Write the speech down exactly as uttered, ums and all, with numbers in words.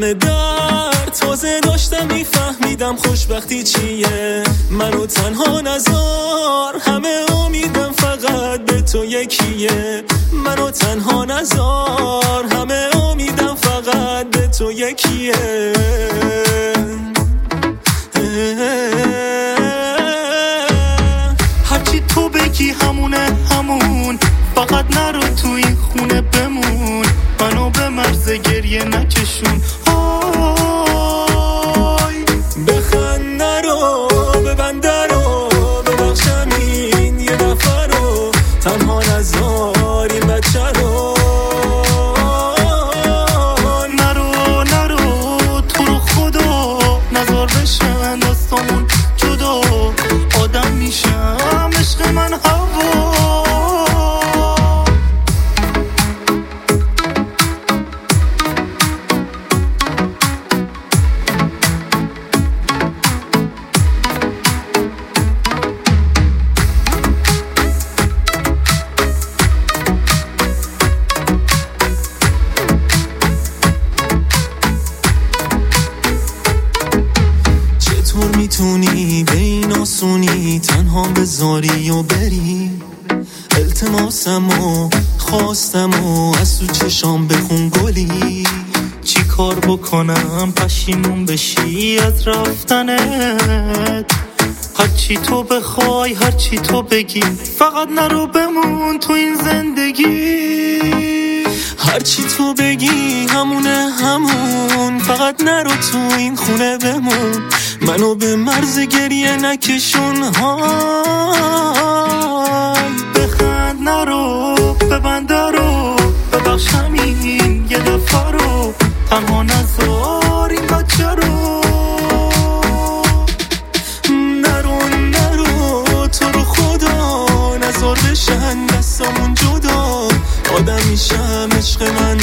همه در تازه داشتم میفهمیدم خوشبختی چیه. منو تنها نذار، همه امیدم فقط به تو یکیه. منو تنها نذار، همه امیدم فقط به تو یکیه. هرچی تو بگی همونه همون، فقط نرو تو این خونه بمون. منو به مرز گریه نکشون. آی بخند نرو، ببند رو، ببخشم این یه دفعه رو. تنها نذار این بچه رو. نرو نرو تو رو خدا، نذار بشن دستامون جدا. آدم میشم عشق من هوا. چطور میتونی به این آسونی تنها بذاری و بری؟ التماسم و خواستم و از تو چشام بخون گلی. چی کار بکنم پشیمون بشی از رفتنت؟ هرچی تو بخوای هرچی تو بگی، فقط نرو بمون تو این زندگی. هرچی تو بگی همونه همون، فقط نرو تو این خونه بمون. منو به مرز گریه نکشون. های بخند نرو، ببند رو، ببخشم این یه دفعه رو. تنها نذار این بچه رو. نرو نرو تو رو خدا، نذار بشن دستامون جدا. آدم میشم عشق من